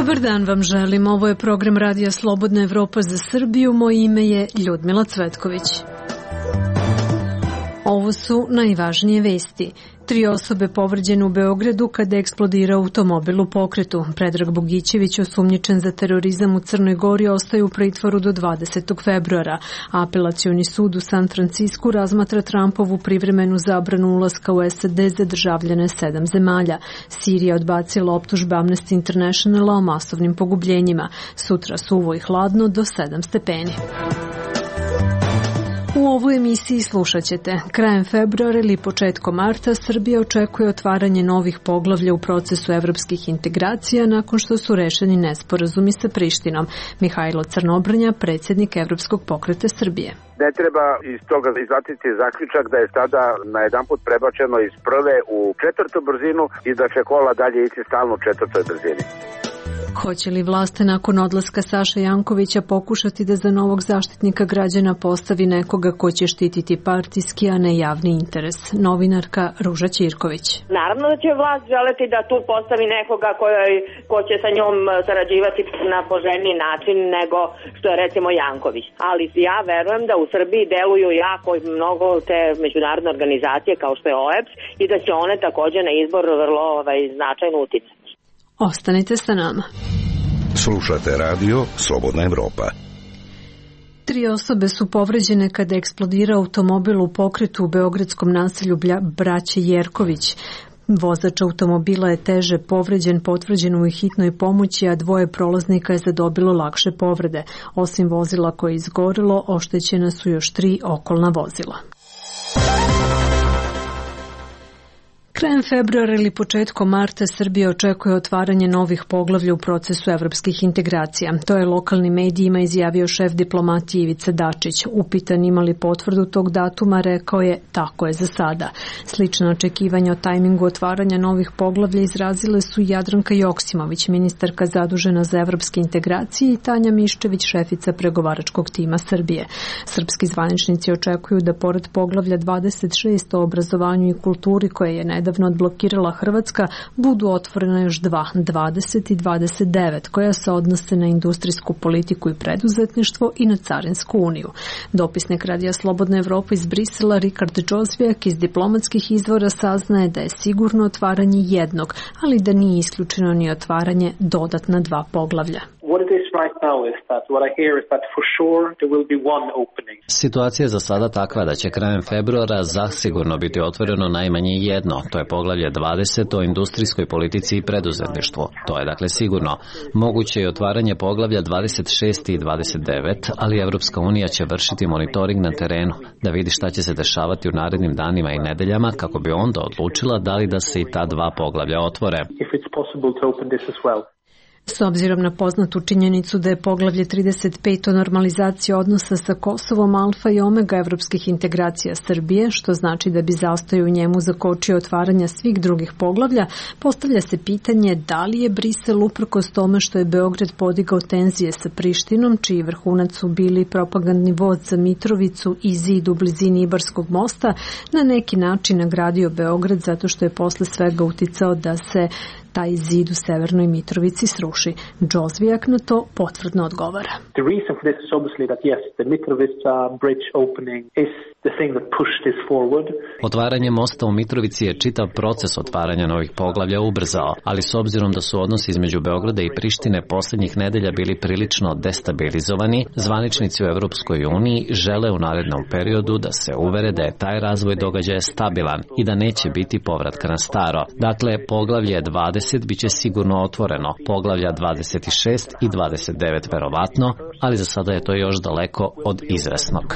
Dobar dan vam želim. Ovo je program Radija Slobodna Evropa za Srbiju. Moje ime je Ljudmila Cvetković. Ovo su najvažnije vesti. 3 osobe povređene u Beogradu kada je eksplodirao automobil u pokretu. Predrag Bogićević, osumnjičen za terorizam u Crnoj Gori, ostaje u pritvoru do 20. februara. Apelacioni sud u San Francisku razmatra Trumpovu privremenu zabranu ulaska u SAD za državljane 7 zemalja. Sirija odbacila optužbe Amnesty Internationala o masovnim pogubljenjima. Sutra suvo i hladno do 7 stepeni. U ovoj emisiji slušat ćete. Krajem februara ili početkom marta Srbija očekuje otvaranje novih poglavlja u procesu evropskih integracija nakon što su rešeni nesporazumi sa Prištinom. Mihajlo Crnobrnja, predsjednik Evropskog pokreta Srbije. Ne treba iz toga izvaditi zaključak da je sada na jedanput prebačeno iz prve u 4. brzinu i da će kola dalje ići stalno u 4. brzini. Hoće li vlast nakon odlaska Saše Jankovića pokušati da za novog zaštitnika građana postavi nekoga ko će štititi partijski, a ne javni interes? Novinarka Ruža Ćirković. Naravno da će vlast želeti da tu postavi nekoga ko će sa njom sarađivati na poželjniji način nego što je recimo Janković. Ali ja verujem da u Srbiji deluju jako mnogo te međunarodne organizacije kao što je OEBS i da će one također na izbor vrlo značajno uticati. Ostanite sa nama. Slušate radio Slobodna Evropa. 3 osobe su povređene kada je eksplodirao automobil u pokretu u beogradskom naselju Braće Jerković. Vozač automobila je teže povređen, potvrđen u hitnoj pomoći, a 2 prolaznika je zadobilo lakše povrede. Osim vozila koje je izgorelo, oštećena su još 3 okolna vozila. Krajem februara ili početkom marta Srbija očekuje otvaranje novih poglavlja u procesu evropskih integracija. To je lokalnim medijima izjavio šef diplomatije Ivica Dačić. Upitan ima li potvrdu tog datuma, rekao je tako je za sada. Slično očekivanje o tajmingu otvaranja novih poglavlja izrazile su Jadranka Joksimović, ministarka zadužena za evropske integracije, i Tanja Miščević, šefica pregovaračkog tima Srbije. Srpski zvaničnici očekuju da pored poglavlja 26 o obrazovanju i kulturi, koje je nedavno odblokirala Hrvatska, budu otvorena još 2, 20 i 29, koja se odnose na industrijsku politiku i preduzetništvo i na Carinsku uniju. Dopisnik Radija Slobodna Evropa iz Brisela Rikard Džozvijak iz diplomatskih izvora saznaje da je sigurno otvaranje jednog, ali da nije isključeno ni otvaranje dodatna 2 poglavlja. Situacija je za sada takva da će krajem februara zasigurno biti otvoreno najmanje jedno, to je poglavlje 20 o industrijskoj politici i preduzetništvu. To je dakle sigurno. Moguće je otvaranje poglavlja 26 i 29, ali Evropska unija će vršiti monitoring na terenu, da vidi šta će se dešavati u narednim danima i nedeljama, kako bi onda odlučila da li da se i ta 2 poglavlja otvore. S obzirom na poznatu činjenicu da je poglavlje 35 o normalizaciji odnosa sa Kosovom alfa i omega evropskih integracija Srbije, što znači da bi zastoj u njemu zakočio otvaranja svih drugih poglavlja, postavlja se pitanje da li je Brisel, uprkos tome što je Beograd podigao tenzije sa Prištinom, čiji vrhunac su bili propagandni voz za Mitrovicu i zid u blizini Ibarskog mosta, na neki način nagradio Beograd zato što je posle svega uticao da se taj zid u Severnoj Mitrovici sruši. Džozvijak na to potvrdno odgovara. The reason for this is obviously that yes, the Mitrovica bridge opening is the thing that pushed this forward. Otvaranje mosta u Mitrovici je čitav proces otvaranja novih poglavlja ubrzao, ali s obzirom da su odnosi između Beograda i Prištine posljednjih nedelja bili prilično destabilizovani, zvaničnici u Evropskoj uniji žele u narednom periodu da se uvere da je taj razvoj događaja stabilan i da neće biti povratka na staro. Dakle, poglavlje 20 biće sigurno otvoreno, poglavlja 26 i 29 verovatno, ali za sada je to još daleko od izvesnog.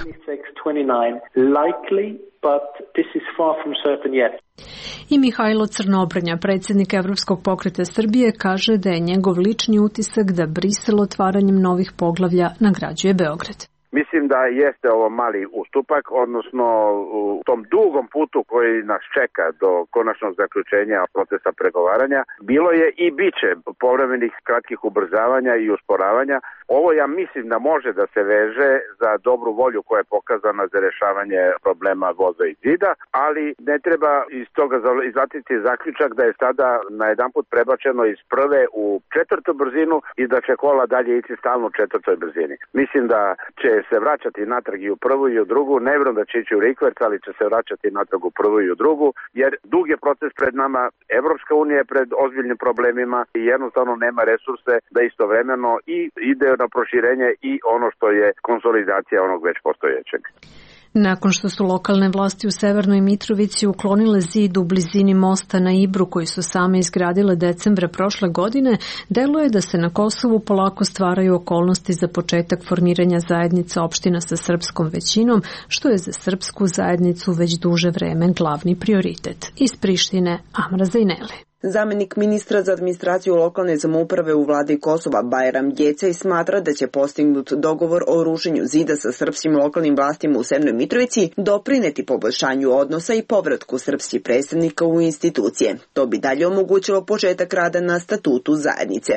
I Mihajlo Crnobrnja, predsjednik Evropskog pokreta Srbije, kaže da je njegov lični utisak da Brisel otvaranjem novih poglavlja nagrađuje Beograd. Mislim da jeste ovo mali ustupak, odnosno u tom dugom putu koji nas čeka do konačnog zaključenja procesa pregovaranja. Bilo je i biće povremenih kratkih ubrzavanja i usporavanja, Ovo ja mislim da može da se veže za dobru volju koja je pokazana za rešavanje problema voza i zida, ali ne treba iz toga izvaditi zaključak da je sada najedanput prebačeno iz prve u četvrtu brzinu i da će kola dalje ići stalno u četvrtoj brzini. Mislim da će se vraćati natrag i u prvu i u drugu, ne vjerujem da će ići u rikverc, ali će se vraćati natrag u prvu i u drugu, jer dug je proces pred nama, Evropska unija je pred ozbiljnim problemima i jednostavno nema resurse da istovremeno i ide na proširenje i ono što je konsolidacija onog već postojećeg. Nakon što su lokalne vlasti u Severnoj Mitrovici uklonile zid u blizini mosta na Ibru koji su same izgradile decembra prošle godine, deluje da se na Kosovu polako stvaraju okolnosti za početak formiranja zajednica opština sa srpskom većinom, što je za srpsku zajednicu već duže vreme glavni prioritet. Iz Prištine, Amra Zajneli. Zamenik ministra za administraciju lokalne samouprave u vladi Kosova Bajram Gecej smatra da će postignut dogovor o rušenju zida sa srpskim lokalnim vlastima u Severnoj Mitrovici doprineti poboljšanju odnosa i povratku srpskih predstavnika u institucije. To bi dalje omogućilo početak rada na statutu zajednice.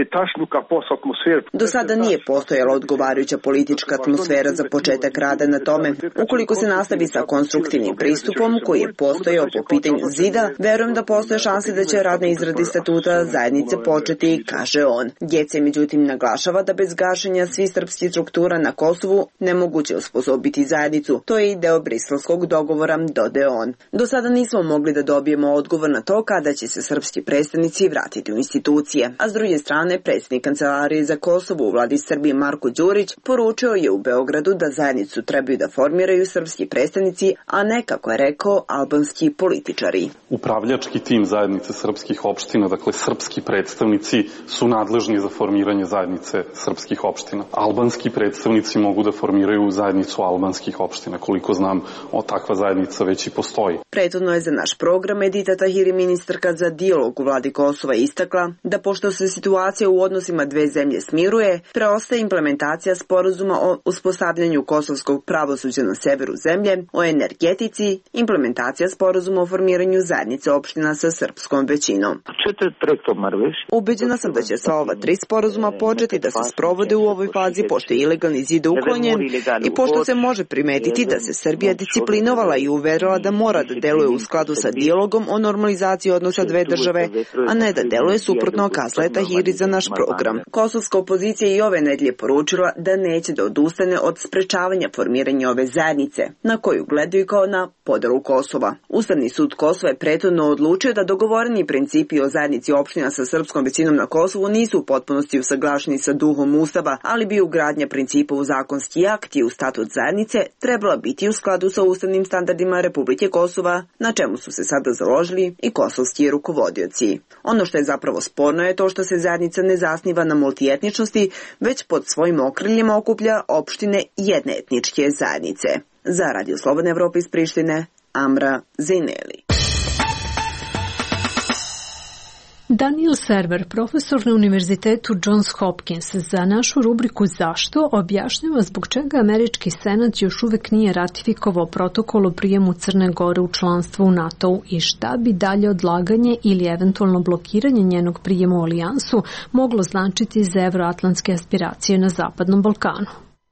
Do sada nije postojala odgovarajuća politička atmosfera za početak rada na tome. Ukoliko se nastavi sa konstruktivnim pristupom koji je postojao po pitanju zida, verujem da postoje šanse da će rad na izradi statuta zajednice početi, kaže on. Gecej međutim naglašava da bez gašenja svih srpskih struktura na Kosovu nemoguće osposobiti zajednicu. To je i deo briselskog dogovora, dodaje on. Do sada nismo mogli da dobijemo odgovor na to kada će se srpski predstavnici vratiti u institucije. A s druge strane, predsjednik Kancelarije za Kosovo u vladi Srbije Marko Đurić poručio je u Beogradu da zajednicu trebaju da formiraju srpski predstavnici, a ne, kako je rekao, albanski političari. Upravljački tim zajednice srpskih opština, dakle srpski predstavnici su nadležni za formiranje zajednice srpskih opština. Albanski predstavnici mogu da formiraju zajednicu albanskih opština. Koliko znam, takva zajednica već i postoji. Prethodno je za naš program Edita Tahiri, ministarka za dijalog u vladi Kosova, istakla da pošto se situacija u odnosima dve zemlje smiruje, preostaje implementacija sporazuma o uspostavljanju kosovskog pravosuđa na severu zemlje, o energetici, implementacija sporazuma o formiranju zajednice opština sa srpskom većinom. Ubeđena sam da će sva ova tri sporazuma početi da se sprovode u ovoj fazi pošto je ilegalni zid uklonjen i pošto se može primetiti da se Srbija disciplinovala i uverila da mora da deluje u skladu sa dijalogom o normalizaciji odnosa dve države, a ne da deluje suprotno, kazala je Tahiri za naš program. Kosovska opozicija i ove nedelje poručila da neće da odustane od sprečavanja formiranja ove zajednice, na koju gledaju kao na podelu Kosova. Ustavni sud Kosova je prethodno odlučio da dogovoreni principi o zajednici opština sa srpskom većinom na Kosovu nisu u potpunosti usaglašeni sa duhom Ustava, ali bi ugradnja principa u zakonski akt i u statut zajednice trebala biti u skladu sa ustavnim standardima Republike Kosova, na čemu su se sada založili i kosovski rukovodioci. Ono što je zapravo sporno je to što se zajednica ne zasniva na multietničnosti, već pod svojim okriljem okuplja opštine jedne etničke zajednice. Za Radio Slobodna Evropa iz Prištine, Amra Zajneli. Daniel Server, profesor na Univerzitetu Johns Hopkins, za našu rubriku Zašto objašnjava zbog čega američki senat još uvek nije ratifikovao protokol o prijemu Crne Gore u članstvo u NATO-u i šta bi dalje odlaganje ili eventualno blokiranje njenog prijema u alijansu moglo značiti za evroatlantske aspiracije na Zapadnom Balkanu.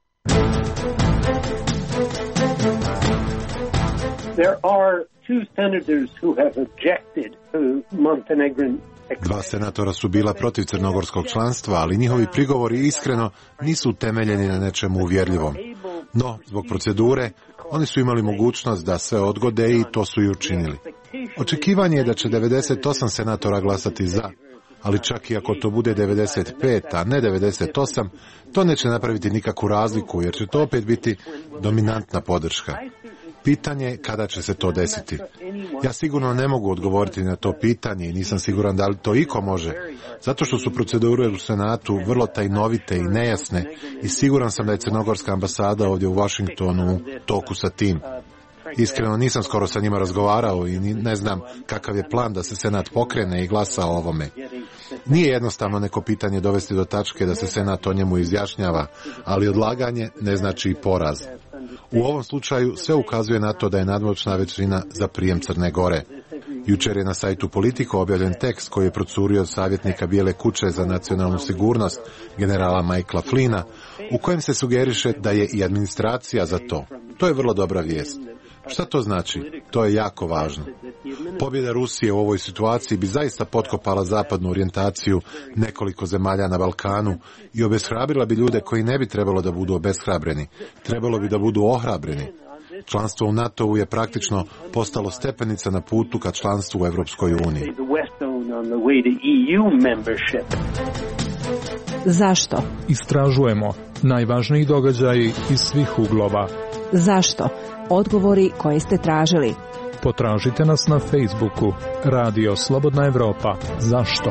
There are two senators who have objected to Montenegrin. Dva senatora su bila protiv crnogorskog članstva, ali njihovi prigovori iskreno nisu utemeljeni na nečemu uvjerljivom. No, zbog procedure, oni su imali mogućnost da sve odgode i to su i učinili. Očekivanje je da će 98 senatora glasati za, ali čak i ako to bude 95, a ne 98, to neće napraviti nikakvu razliku, jer će to opet biti dominantna podrška. Pitanje je kada će se to desiti. Ja sigurno ne mogu odgovoriti na to pitanje i nisam siguran da li to iko može, zato što su procedure u Senatu vrlo tajnovite i nejasne i siguran sam da je crnogorska ambasada ovdje u Washingtonu u toku sa tim. Iskreno nisam skoro sa njima razgovarao i ne znam kakav je plan da se Senat pokrene i glasa o ovome. Nije jednostavno neko pitanje dovesti do tačke da se Senat o njemu izjašnjava, ali odlaganje ne znači i poraz. U ovom slučaju sve ukazuje na to da je nadmoćna većina za prijem Crne Gore. Jučer je na sajtu Politico objavljen tekst koji je procurio od savjetnika Bijele kuće za nacionalnu sigurnost, generala Michaela Flynna, u kojem se sugeriše da je i administracija za to. To je vrlo dobra vijest. Šta to znači? To je jako važno. Pobjeda Rusije u ovoj situaciji bi zaista potkopala zapadnu orijentaciju nekoliko zemalja na Balkanu i obeshrabrila bi ljude koji ne bi trebalo da budu obeshrabreni. Trebalo bi da budu ohrabreni. Članstvo u NATO-u je praktično postalo stepenica na putu ka članstvu u Evropskoj uniji. Zašto? Istražujemo najvažniji događaji iz svih uglova. Zašto? Odgovori koje ste tražili. Potražite nas na Facebooku. Radio Slobodna Evropa. Zašto?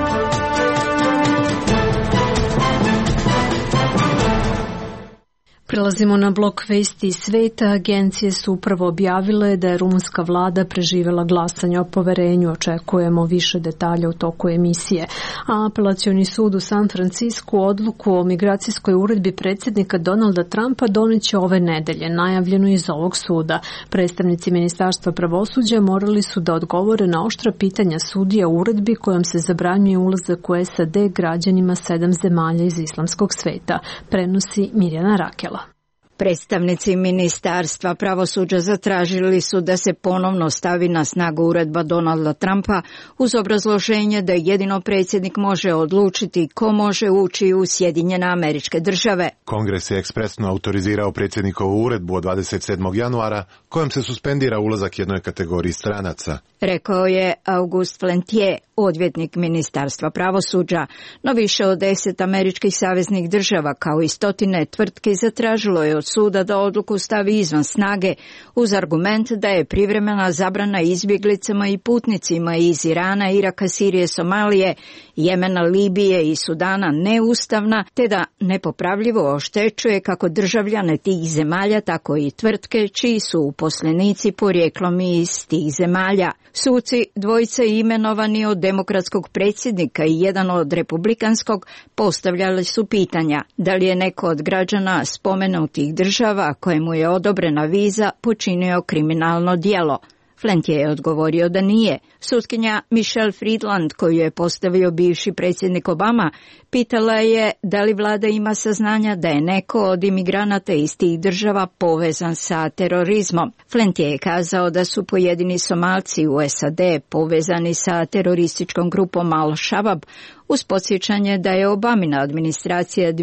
Prelazimo na blok vesti iz sveta. Agencije su upravo objavile da je rumunska vlada preživjela glasanje o poverenju. Očekujemo više detalja u toku emisije. A apelacioni sud u San Francisku odluku o migracijskoj uredbi predsjednika Donalda Trumpa doniće ove nedelje, najavljeno iz ovog suda. Predstavnici Ministarstva pravosuđa morali su da odgovore na oštra pitanja sudija u uredbi kojom se zabranjuje ulazak u SAD građanima 7 zemalja iz islamskog sveta. Prenosi Mirjana Rakela. Predstavnici Ministarstva pravosuđa zatražili su da se ponovno stavi na snagu uredba Donalda Trumpa uz obrazloženje da jedino predsjednik može odlučiti ko može ući u Sjedinjene Američke Države. Kongres je ekspresno autorizirao predsjednikovu uredbu od 27. januara kojom se suspendira ulazak jednoj kategoriji stranaca. Rekao je August Flentier, odvjetnik Ministarstva pravosuđa, no više od 10 američkih saveznih država kao i stotine tvrtki zatražilo je od suda da odluku stavi izvan snage uz argument da je privremena zabrana izbjeglicama i putnicima iz Irana, Iraka, Sirije, Somalije, Jemena, Libije i Sudana neustavna, te da nepopravljivo oštećuje kako državljane tih zemalja, tako i tvrtke čiji su uposlenici porijeklom iz tih zemalja. Suci, dvojica imenovani od demokratskog predsjednika i jedan od republikanskog, postavljali su pitanja da li je neko od građana spomenutih država kojemu je odobrena viza počinio kriminalno djelo. Flentier je odgovorio da nije. Sutkinja Michelle Friedland, koju je postavio bivši predsjednik Obama, pitala je da li vlada ima saznanja da je neko od imigranata iz tih država povezan sa terorizmom. Flentier je kazao da su pojedini Somalci u SAD povezani sa terorističkom grupom Al-Shabaab, uz podsjećanje da je Obamina administracija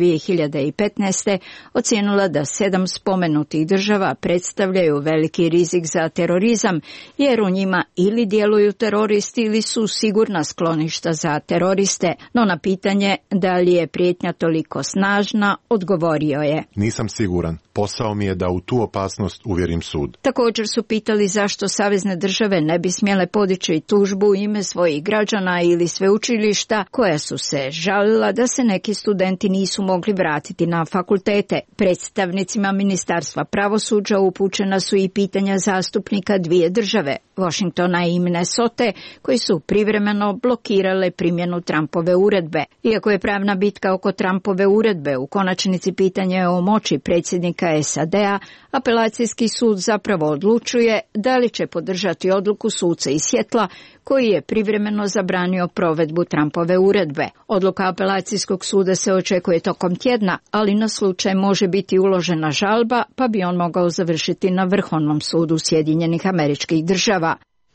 2015. ocijenila da 7 spomenutih država predstavljaju veliki rizik za terorizam, jer u njima ili djeluju teroristi ili su sigurna skloništa za teroriste. No na pitanje da li je prijetnja toliko snažna, odgovorio je: nisam siguran. Posao mi je da u tu opasnost uvjerim sud. Također su pitali zašto savezne države ne bi smjele podići tužbu u ime svojih građana ili sveučilišta koja su se žalila da se neki studenti nisu mogli vratiti na fakultete. Predstavnicima Ministarstva pravosuđa upućena su i pitanja zastupnika dvije države, Washingtona i Minnesote, koji su privremeno blokirale primjenu Trumpove uredbe. Iako je pravna bitka oko Trumpove uredbe u konačnici pitanje o moći predsjednika SAD-a, apelacijski sud zapravo odlučuje da li će podržati odluku suca iz Sjetla koji je privremeno zabranio provedbu Trumpove uredbe. Odluka apelacijskog suda se očekuje tokom tjedna, ali na slučaj može biti uložena žalba, pa bi on mogao završiti na Vrhovnom sudu Sjedinjenih Američkih Država.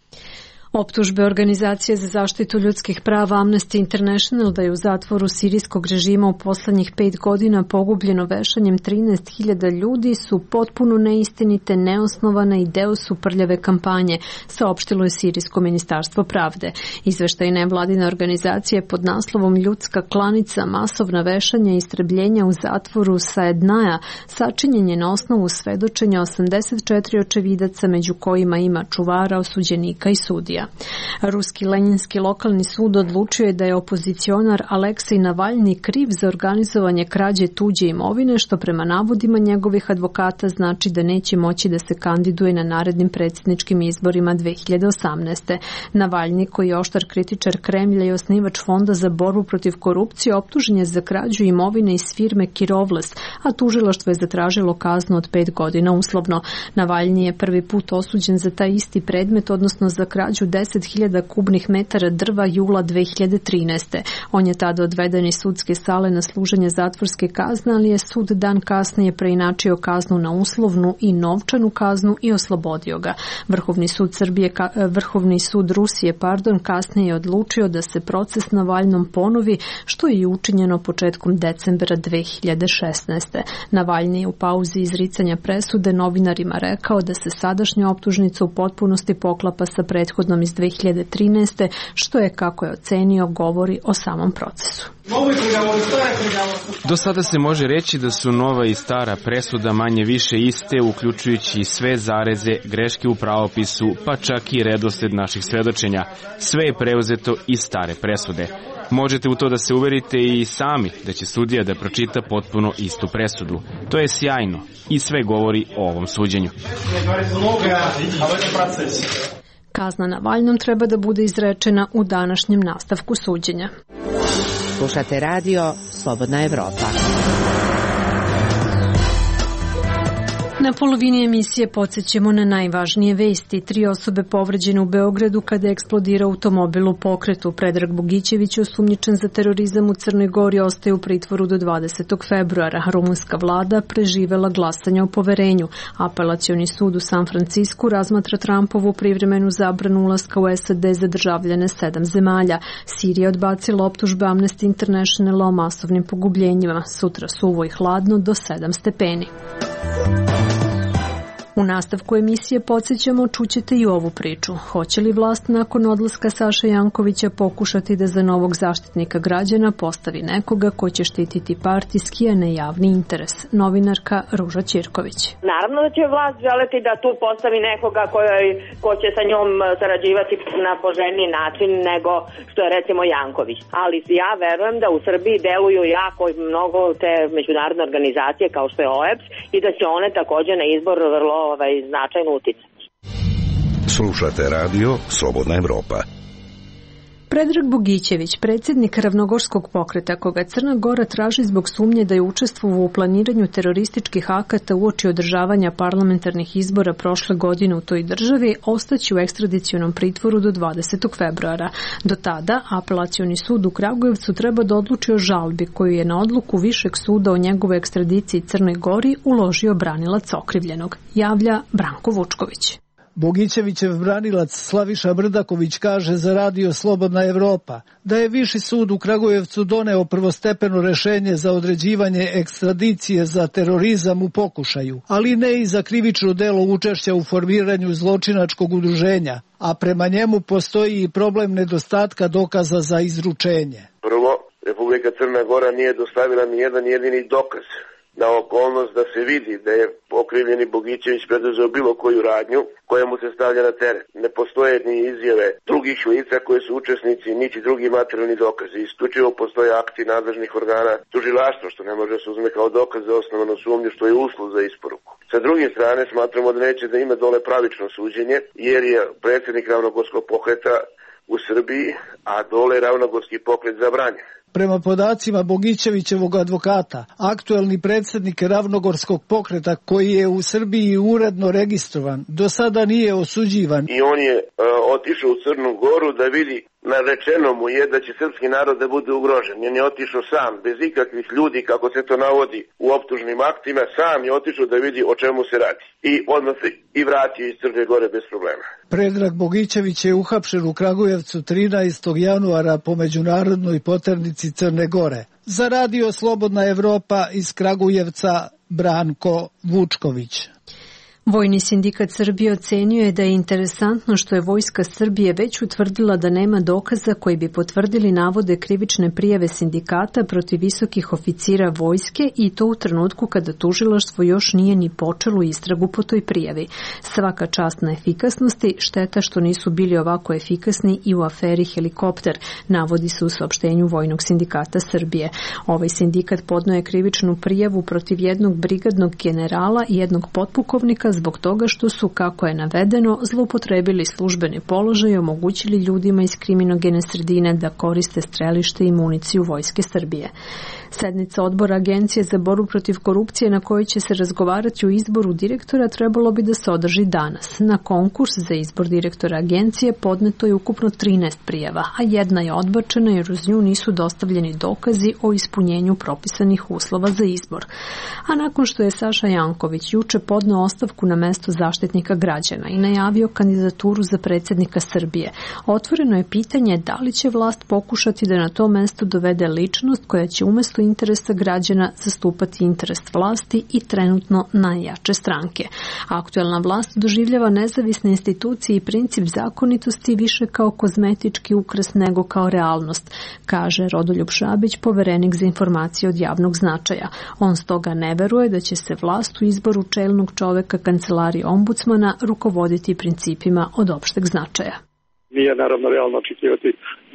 Optužbe Organizacije za zaštitu ljudskih prava Amnesty International da je u zatvoru sirijskog režima u poslednjih 5 godina pogubljeno vešanjem 13.000 ljudi su potpuno neistinite, neosnovane i deo su prljave kampanje, saopštilo je Sirijsko ministarstvo pravde. Izveštaj nevladine organizacije pod naslovom Ljudska klanica, masovna vešanja i istrebljenja u zatvoru Saednaja sačinjen je na osnovu svedočenja 84 očevidaca, među kojima ima čuvara, osuđenika i sudija. Ruski Lenjinski lokalni sud odlučio je da je opozicionar Aleksej Navalni kriv za organizovanje krađe tuđe imovine, što prema navodima njegovih advokata znači da neće moći da se kandiduje na narednim predsjedničkim izborima 2018. Navalni, koji je oštar kritičar Kremlja i osnivač Fonda za borbu protiv korupcije, optužen je za krađu imovine iz firme Kirovles, a tužilaštvo je zatražilo kaznu od 5 godina uslovno. Navalni je prvi put osuđen za taj isti predmet, odnosno za krađu 10.000 kubnih metara drva jula 2013. On je tada odveden iz sudske sale na služenje zatvorske kazne, ali je sud dan kasnije preinačio kaznu na uslovnu i novčanu kaznu i oslobodio ga. Vrhovni sud Rusije kasnije je odlučio da se proces Navalnom ponovi, što je i učinjeno početkom decembra 2016. Navalni je u pauzi izricanja presude novinarima rekao da se sadašnja optužnica u potpunosti poklapa sa prethodnom iz 2013. što je, kako je ocenio, govori o samom procesu. Do sada se može reći da su nova i stara presuda manje više iste, uključujući sve zareze, greške u pravopisu, pa čak i redosled naših svedočenja. Sve je preuzeto iz stare presude. Možete u to da se uverite i sami da će sudija da pročita potpuno istu presudu. To je sjajno i sve govori o ovom suđenju. Kazna Navalnom treba da bude izrečena u današnjem nastavku suđenja. Slušate radio Slobodna Evropa. Na polovini emisije podsjećamo na najvažnije vesti. 3 osobe povređene u Beogradu kada je eksplodirao automobil u pokretu. Predrag Bogićević, osumnjičen za terorizam u Crnoj Gori, ostaje u pritvoru do 20. februara. Rumunska vlada preživela glasanje o poverenju. Apelacioni sud u San Francisku razmatra Trumpovu privremenu zabranu ulaska u SAD za državljane 7 zemalja. Sirija odbacila optužbe Amnesty Internationala o masovnim pogubljenjima. Sutra suvo i hladno do 7 stepeni. U nastavku emisije podsjećamo, čućete i ovu priču. Hoće li vlast nakon odlaska Saše Jankovića pokušati da za novog zaštitnika građana postavi nekoga ko će štititi partijski, a ne javni interes? Novinarka Ruža Ćirković. Naravno da će vlast želeti da tu postavi nekoga ko će sa njom sarađivati na poželjniji način nego što je recimo Janković. Ali ja verujem da u Srbiji deluju jako mnogo te međunarodne organizacije kao što je OEBS i da će one takođe na izbor vrlo značajno uticati. Slušate radio Slobodna Evropa. Predrag Bogićević, predsjednik Ravnogorskog pokreta, koga Crna Gora traži zbog sumnje da je učestvovao u planiranju terorističkih akata uoči održavanja parlamentarnih izbora prošle godine u toj državi, ostaće u ekstradicionom pritvoru do 20. februara. Do tada, apelacioni sud u Kragujevcu treba da odluči o žalbi koju je na odluku Višeg suda o njegovoj ekstradiciji Crnoj Gori uložio branilac okrivljenog, javlja Branko Vučković. Bogićevićev branilac Slaviša Brdaković kaže za radio Slobodna Evropa da je Viši sud u Kragujevcu doneo prvostepeno rešenje za određivanje ekstradicije za terorizam u pokušaju, ali ne i za krivično delo učešća u formiranju zločinačkog udruženja, a prema njemu postoji i problem nedostatka dokaza za izručenje. Prvo, Republika Crna Gora nije dostavila ni jedan jedini dokaz na okolnost da se vidi da je okrivljeni Bogićević preduzeo bilo koju radnju koja mu se stavlja na teret. Ne postoje ni izjave drugih lica koji su učesnici, niti drugi materijalni dokazi. Isključivo postoje akti nadležnih organa tužilaštva, što ne može se uzme kao dokaz za osnovanu sumnju, što je uslov za isporuku. Sa druge strane, smatramo da neće da ima dole pravično suđenje, jer je predsjednik Ravnogorskog pokreta u Srbiji, a dole Ravnogorski pokret zabranjen. Prema podacima Bogićevićevog advokata, aktuelni predsjednik Ravnogorskog pokreta koji je u Srbiji uredno registrovan, do sada nije osuđivan. I on je otišao u Crnu Goru da vidi, narečeno mu je da će srpski narod da bude ugrožen. On je otišao sam, bez ikakvih ljudi, kako se to navodi u optužnim aktima, sam je otišao da vidi o čemu se radi. I odmah se i vratio iz Crne Gore bez problema. Predrag Bogićević je uhapšen u Kragujevcu 13. januara po međunarodnoj poternici Crne Gore. Za radio Slobodna Evropa iz Kragujevca Branko Vučković. Vojni sindikat Srbije ocenio je da je interesantno što je Vojska Srbije već utvrdila da nema dokaza koji bi potvrdili navode krivične prijave sindikata protiv visokih oficira vojske i to u trenutku kada tužilaštvo još nije ni počelo istragu po toj prijavi. Svaka čast na efikasnosti, šteta što nisu bili ovako efikasni i u aferi Helikopter, navodi se u saopštenju Vojnog sindikata Srbije. Ovaj sindikat podneo je krivičnu prijavu protiv jednog brigadnog generala i jednog potpukovnika zbog toga što su, kako je navedeno, zloupotrebili službeni položaj i omogućili ljudima iz kriminogene sredine da koriste strelište i municiju Vojske Srbije. Sednica odbora Agencije za borbu protiv korupcije na kojoj će se razgovarati o izboru direktora trebalo bi da se održi danas. Na konkurs za izbor direktora agencije podneto je ukupno 13 prijava, a jedna je odbačena jer uz nju nisu dostavljeni dokazi o ispunjenju propisanih uslova za izbor. A nakon što je Saša Janković juče podneo ostavku na mesto Zaštitnika građana i najavio kandidaturu za predsjednika Srbije, otvoreno je pitanje da li će vlast pokušati da na to mesto dovede ličnost koja će umjesto interesa građana zastupati interes vlasti i trenutno najjače stranke. Aktuelna vlast doživljava nezavisne institucije i princip zakonitosti više kao kozmetički ukras nego kao realnost, kaže Rodoljub Šabić, poverenik za informacije od javnog značaja. On stoga ne veruje da će se vlast u izboru čelnog čoveka kancelarije ombudsmana rukovoditi principima od opšteg značaja. Nije naravno realno očekivati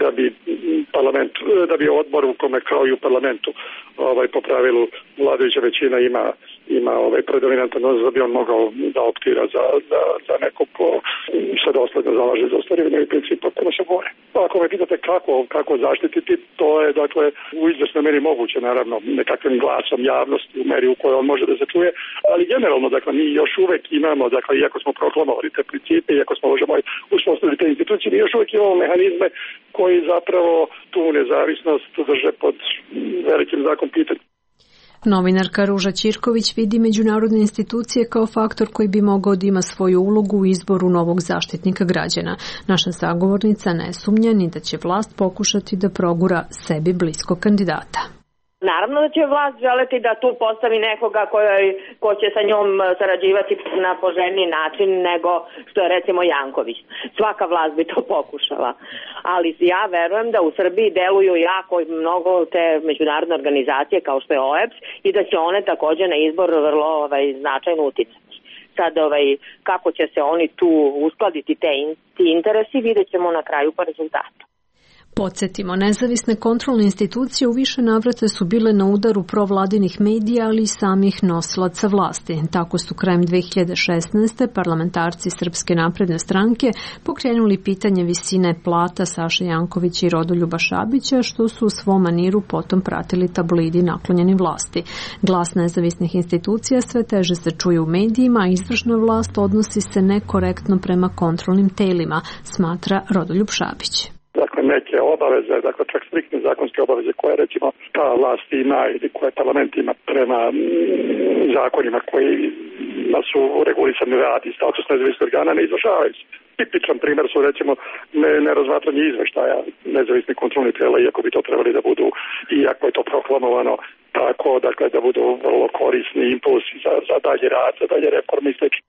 da bi odbor u kome kao i u parlamentu po pravilu vladajuća većina ima predominantan odnos da bi on mogao da optira za nekog ko se dosledno zalaže za ostvarivanje ovih principa kojima se bore. Ako me pitate kako zaštititi, to je dakle u izvesnoj meri moguće, naravno nekakvim glasom javnosti u meri u kojoj on može da se čuje, ali generalno dakle mi još uvek imamo, dakle iako smo proklamovali te principe, iako smo možemo uspostaviti te institucije, mi još uvek imamo mehanizme koji zapravo tu nezavisnost drže pod velikim znakom pitanja. Novinarka Ruža Ćirković vidi međunarodne institucije kao faktor koji bi mogao da ima svoju ulogu u izboru novog Zaštitnika građana. Naša sagovornica ne sumnja ni da će vlast pokušati da progura sebi bliskog kandidata. Naravno da će vlast želeti da tu postavi nekoga ko će sa njom sarađivati na poželjniji način nego što je recimo Janković. Svaka vlast bi to pokušala. Ali ja verujem da u Srbiji deluju jako mnogo te međunarodne organizacije kao što je OEBS i da će one također na izbor vrlo značajno uticati. Sad kako će se oni tu uskladiti ti interesi vidjet ćemo na kraju po rezultatu. Podsjetimo, nezavisne kontrolne institucije u više navrata su bile na udaru provladinih medija, ali i samih nosilaca vlasti. Tako su krajem 2016. parlamentarci Srpske napredne stranke pokrenuli pitanje visine plata Saše Jankovića i Rodoljuba Šabića, što su u svom maniru potom pratili tabloidi naklonjeni vlasti. Glas nezavisnih institucija sve teže se čuje u medijima, a izvršna vlast odnosi se nekorektno prema kontrolnim telima, smatra Rodoljub Šabić. Dakle, neke obaveze, dakle čak striktne zakonske obaveze koje recimo ta vlast ima ili koje parlament ima prema zakonima koji su regulisani rad i status nezavisnih organa ne izvršavaju se. Tipičan primjer su recimo nerazmatranje izveštaja nezavisnih kontrolnih tijela, iako bi to trebali da budu, iako je to proklamovano tako, dakle da budu vrlo korisni impulsi za dalje rad, za dalje reforme i slično.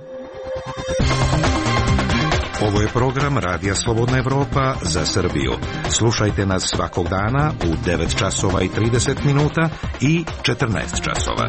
Ovo je program Radija Slobodna Evropa za Srbiju. Slušajte nas svakog dana u 9 časova i 30 minuta i 14 časova.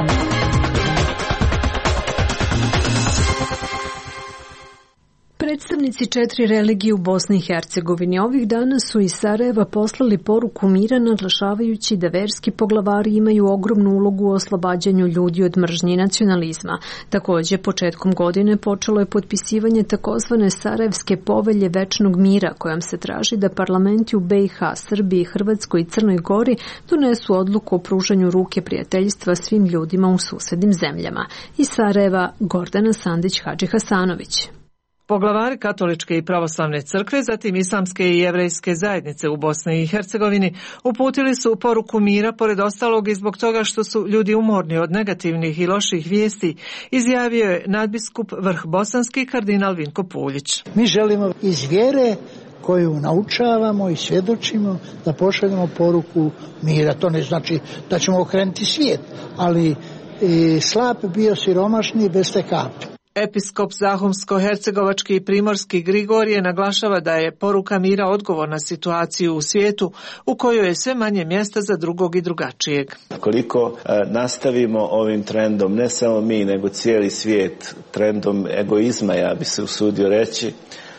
Predstavnici 4 religije u Bosni i Hercegovini ovih dana su iz Sarajeva poslali poruku mira, naglašavajući da verski poglavari imaju ogromnu ulogu u oslobađanju ljudi od mržnje i nacionalizma. Također, početkom godine počelo je potpisivanje takozvane Sarajevske povelje večnog mira, kojom se traži da parlamenti u BiH, Srbiji, Hrvatskoj i Crnoj Gori donesu odluku o pružanju ruke prijateljstva svim ljudima u susednim zemljama. Iz Sarajeva, Gordana Sandić-Hadži-Hasanović. Poglavari Katoličke i Pravoslavne crkve, zatim islamske i jevrejske zajednice u Bosni i Hercegovini uputili su poruku mira, pored ostalog i zbog toga što su ljudi umorni od negativnih i loših vijesti, izjavio je nadbiskup Vrh bosanski kardinal Vinko Puljić. Mi želimo iz vjere koju naučavamo i svjedočimo da pošaljemo poruku mira. To ne znači da ćemo okrenuti svijet, ali slab bio siromašni bez te kape. Episkop Zahumsko-hercegovački i primorski Grigorije naglašava da je poruka mira odgovor na situaciju u svijetu u kojoj je sve manje mjesta za drugog i drugačijeg. Koliko nastavimo ovim trendom, ne samo mi, nego cijeli svijet, trendom egoizma, ja bi se usudio reći,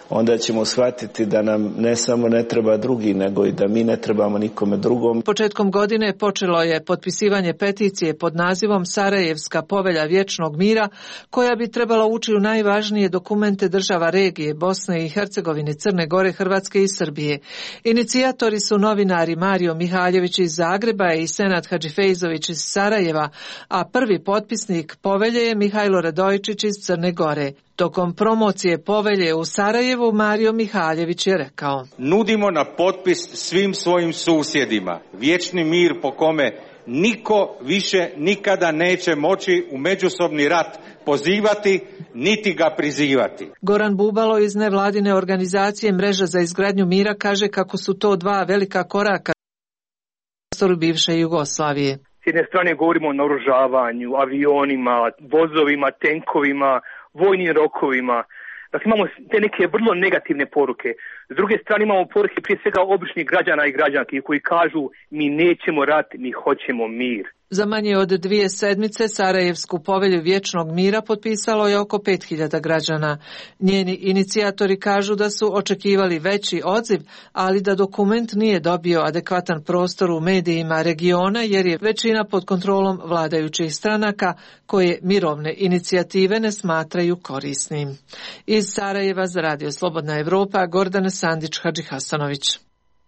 onda ćemo shvatiti da nam ne samo ne treba drugi, nego i da mi ne trebamo nikome drugom. Početkom godine počelo je potpisivanje peticije pod nazivom Sarajevska povelja vječnog mira, koja bi trebala ući u najvažnije dokumente država regije Bosne i Hercegovine, Crne Gore, Hrvatske i Srbije. Inicijatori su novinari Mario Mihaljević iz Zagreba i Senad Hadžifejzović iz Sarajeva, a prvi potpisnik povelje je Mihajlo Radojičić iz Crne Gore. Tokom promocije povelje u Sarajevu Mario Mihaljević je rekao: Nudimo na potpis svim svojim susjedima vječni mir po kome niko više nikada neće moći u međusobni rat pozivati niti ga prizivati. Goran Bubalo iz nevladine organizacije Mreža za izgradnju mira kaže kako su to dva velika koraka u prostoru bivše Jugoslavije. S jedne strane govorimo o naoružavanju, avionima, vozovima, tenkovima, vojnim rokovima. Dakle, imamo te neke vrlo negativne poruke. S druge strane imamo poruke prije svega običnih građana i građanki koji kažu mi nećemo rat, mi hoćemo mir. Za manje od 2 sedmice Sarajevsku povelju vječnog mira potpisalo je oko 5.000 građana. Njeni inicijatori kažu da su očekivali veći odziv, ali da dokument nije dobio adekvatan prostor u medijima regiona jer je većina pod kontrolom vladajućih stranaka koje mirovne inicijative ne smatraju korisnim. Iz Sarajeva za Radio Slobodna Evropa, Gordana Sandić Hadžihasanović.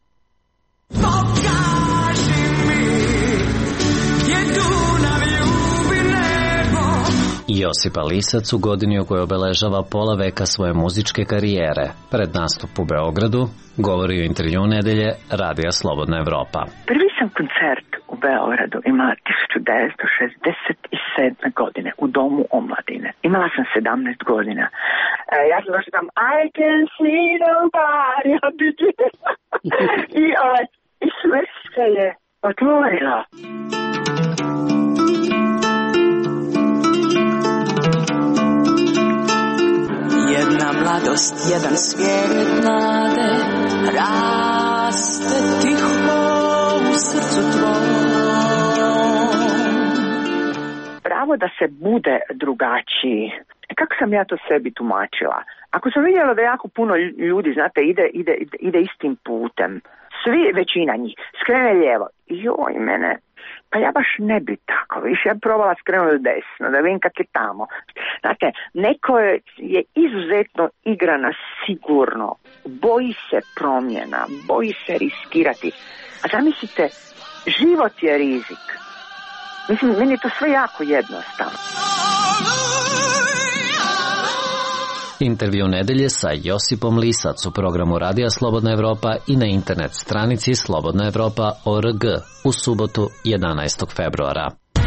Josipa Lisac u godini u kojoj obeležava pola veka svoje muzičke karijere. Pred nastup u Beogradu govori u intervju nedelje Radija Slobodna Evropa. Prvi sam koncert u Beogradu imala 1967. godine u Domu omladine. Imala sam 17 godina. Ja sam došla tam I can see nobody i sve se je otvorilo. Jedna mladost, jedan svijet nade, raste tiho u srcu tvojom. Pravo da se bude drugačiji. Kako sam ja to sebi tumačila? Ako sam vidjela da jako puno ljudi, znate, ide istim putem, svi, većina njih, skrene lijevo. Joj, mene, pa ja baš ne bi tako, više ja probala skrenuti desno, da vidim kak je tamo. Znate, neko je izuzetno igrana sigurno, boji se promjena, boji se riskirati. A zamislite, život je rizik. Mislim, meni je to sve jako jednostavno. Intervju nedelje sa Josipom Lisac u programu Radija Slobodna Evropa i na internet stranici slobodnaevropa.org u subotu 11. februara.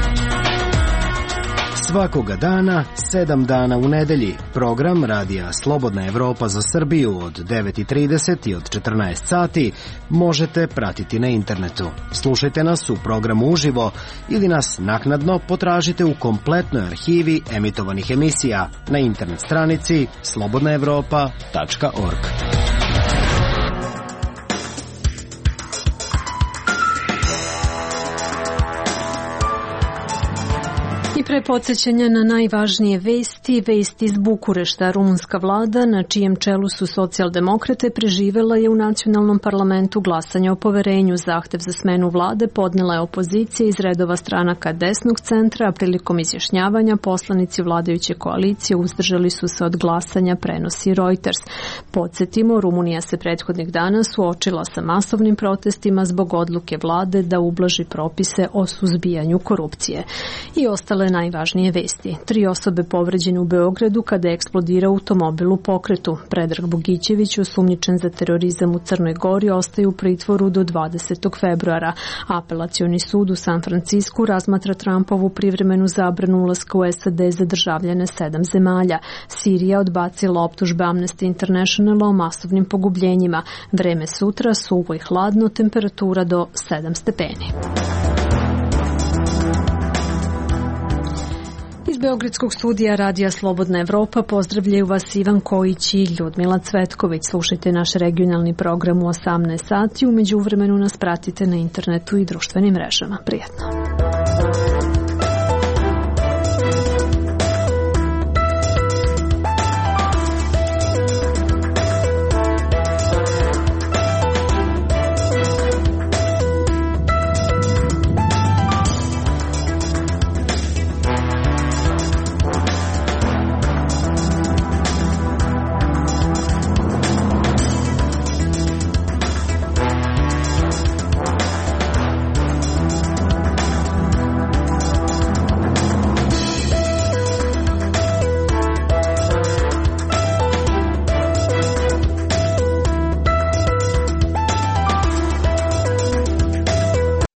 Svakoga dana, 7 dana u nedelji, program Radija Slobodna Evropa za Srbiju od 9:30 i od 14 sati možete pratiti na internetu. Slušajte nas u programu uživo ili nas naknadno potražite u kompletnoj arhivi emitovanih emisija na internet stranici slobodnaevropa.org. Pre podsjećanja na najvažnije vesti iz Bukurešta, rumunska vlada, na čijem čelu su socijaldemokrate, preživela je u nacionalnom parlamentu glasanje o poverenju. Zahtev za smenu vlade podnela je opozicija iz redova stranaka desnog centra, a prilikom izjašnjavanja poslanici vladajuće koalicije uzdržali su se od glasanja, prenosi Reuters. Podsjetimo, Rumunija se prethodnih dana suočila sa masovnim protestima zbog odluke vlade da ublaži propise o suzbijanju korupcije. I ostale najvažnije vesti. 3 osobe povređene u Beogradu kada je eksplodirao automobil u pokretu. Predrag Bogićević, osumnjičen za terorizam u Crnoj Gori, ostaje u pritvoru do 20. februara. Apelacioni sud u San Francisku razmatra Trumpovu privremenu zabranu ulaska u SAD za državljane 7 zemalja. Sirija odbacila optužbe Amnesty Internationala o masovnim pogubljenjima. Vreme sutra suvo i hladno, temperatura do 7 stepeni. Iz Beogradskog studija Radija Slobodna Evropa pozdravljaju vas Ivan Kojić i Ljudmila Cvetković. Slušajte naš regionalni program u 18 sati. U međuvremenu nas pratite na internetu i društvenim mrežama. Prijatno.